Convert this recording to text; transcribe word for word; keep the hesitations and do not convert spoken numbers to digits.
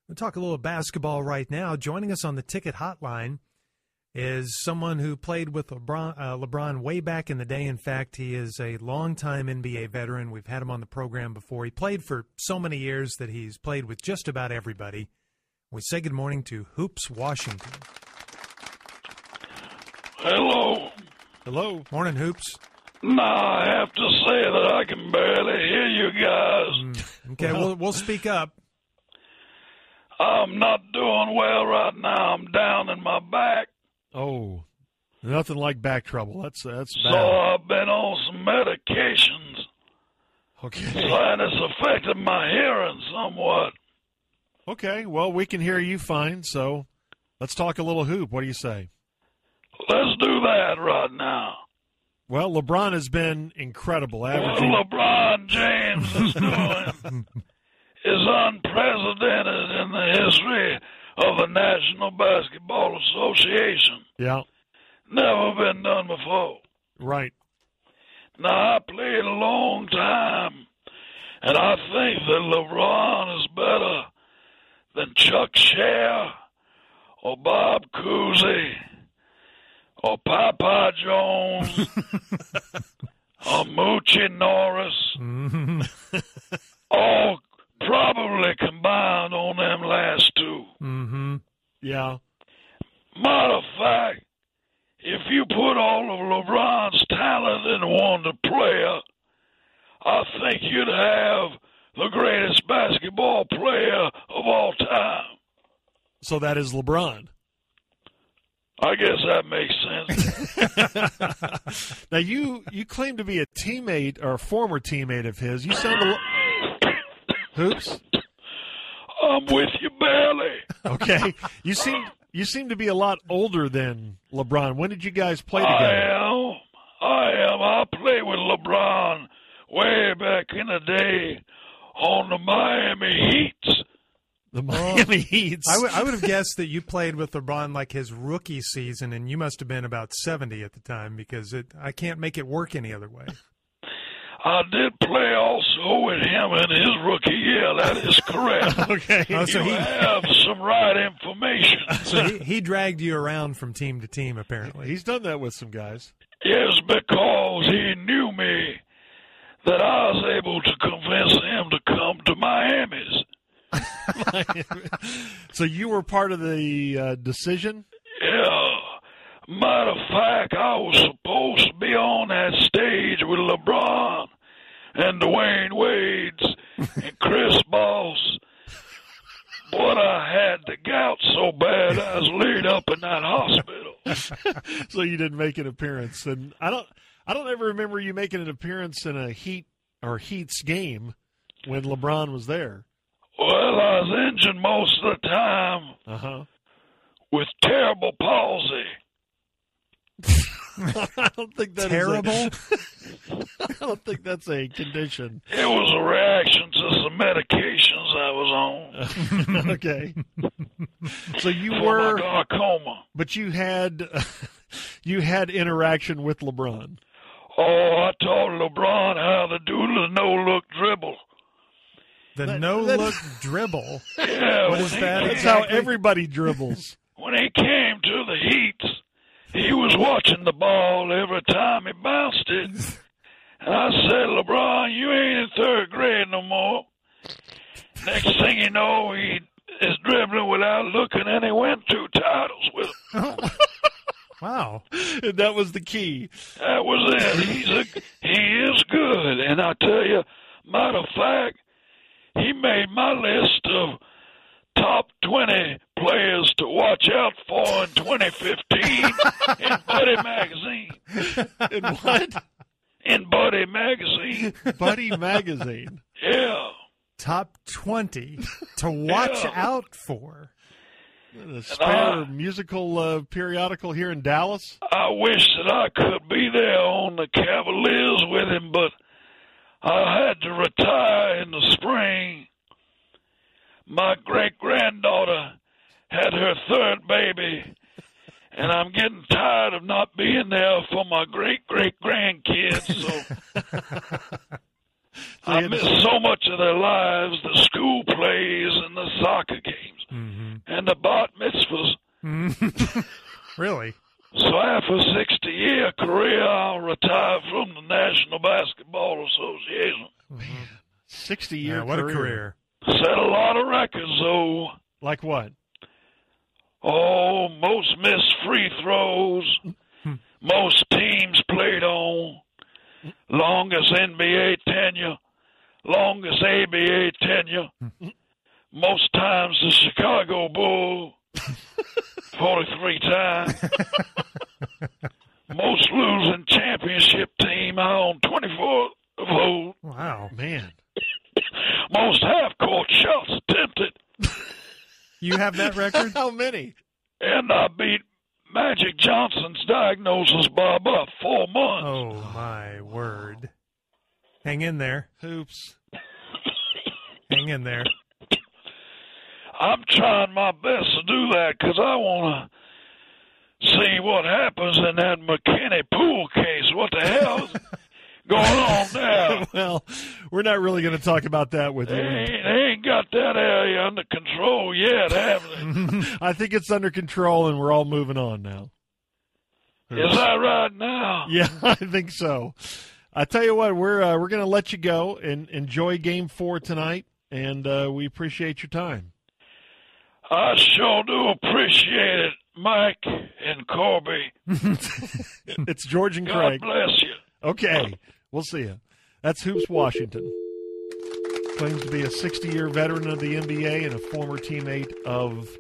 We'll talk a little basketball right now. Joining us on the ticket hotline is someone who played with LeBron, uh, LeBron way back in the day. In fact, he is a longtime N B A veteran. We've had him on the program before. He played for so many years that he's played with just about everybody. We say good morning to Hoops Washington. Hello. Hello. Morning, Hoops. Nah, I have to say that I can barely hear you guys. Mm, okay, well, we'll, we'll speak up. I'm not doing well right now. I'm down in my back. Oh, nothing like back trouble. That's that's bad. So I've been on some medications. Okay. So, and it's affected my hearing somewhat. Okay, well, we can hear you fine, so let's talk a little hoop. What do you say? Let's do that right now. Well, LeBron has been incredible. Averaging... What LeBron James is doing is unprecedented in the history of the National Basketball Association. Yeah. Never been done before. Right. Now, I played a long time, and I think that LeBron is better than Chuck Scher or Bob Cousy or Papa Jones or Moochie Norris, Mm-hmm. all probably combined on them last two. Mm-hmm. Yeah. Matter of fact, if you put all of LeBron's talent in one player, I think you'd have the greatest basketball player of all time. So that is LeBron. I guess that makes sense. Now, you, you claim to be a teammate or a former teammate of his. You sound a little... Hoops? I'm with you barely. Okay. You seem you seem to be a lot older than LeBron. When did you guys play together? I am. I am. I played with LeBron way back in the day on the Miami Heats. The Miami Heats. I, w- I would have guessed that you played with LeBron like his rookie season, and you must have been about seventy at the time because it, I can't make it work any other way. I did play also with him in his rookie year. That is correct. Okay. Oh, so you he, have some right information. so he, he dragged you around from team to team, apparently. He's done that with some guys. Yes, because he knew me that I was able to convince him to come to Miami's. So you were part of the uh, decision? Yeah. Matter of fact, I was supposed to be on that stage with LeBron and Dwayne Wades and Chris Bosh. But I had the gout so bad I was laid up in that hospital. So you didn't make an appearance. And I don't I don't ever remember you making an appearance in a Heat or Heats game when LeBron was there. Well, I was injured most of the time Uh-huh. with terrible palsy. I don't think that Terrible? is a, I don't think that's a condition. It was a reaction to some medications I was on. Okay. So you For were, my glaucoma. but you had you had interaction with LeBron. Oh, I taught LeBron how to do the no-look dribble. The That- no-look dribble. Yeah, What is when that he, That's how exactly? everybody dribbles. when he came to the Heats, he was watching the ball every time he bounced it. And I said, LeBron, you ain't in third grade no more. Next thing you know, he is dribbling without looking, and he went two titles with him. Wow. And that was the key. That was it. He's a, he is good. And I tell you, matter of fact, he made my list of top twenty players to watch out for in twenty fifteen in Buddy Magazine. In what? In Buddy Magazine. Buddy Magazine. Yeah. Top twenty to watch Yeah. out for. A spare uh, musical uh, periodical here in Dallas. I wish that I could be there on the Cavaliers with him, but I had to retire in the spring. My great-granddaughter had her third baby, and I'm getting tired of not being there for my great-great-grandkids, so I miss so much of their lives, the school plays and the soccer games. and the bat mitzvahs. Really? So after a sixty-year career, I'll retire from the National Basketball Association. sixty-year Yeah, what career. a career. Set a lot of records, though. Like what? Oh, most missed free throws, most teams played on, longest N B A tenure, longest A B A tenure, most times the Chicago Bull, forty-three times, most losing championship team, I own twenty-four of those, Wow. Man. most half-court shots attempted, You have that record? How many? and I beat Magic Johnson's diagnosis by about four months. Oh, my word. Hang in there. Hoops. Hang in there. I'm trying my best to do that because I want to see what happens in that McKinney Pool case. What the hell is going on there? Well, we're not really going to talk about that with They you. ain't, they ain't got that area under control yet, have they? I think it's under control, and we're all moving on now. Is that right now? Yeah, I think so. I tell you what, we're uh, we're going to let you go and enjoy Game Four tonight, and uh, we appreciate your time. I sure do appreciate it, Mike and Corby. It's George and God Craig. bless you. Okay, we'll see you. That's Hoops Washington. Claims to be a sixty-year veteran of the N B A and a former teammate of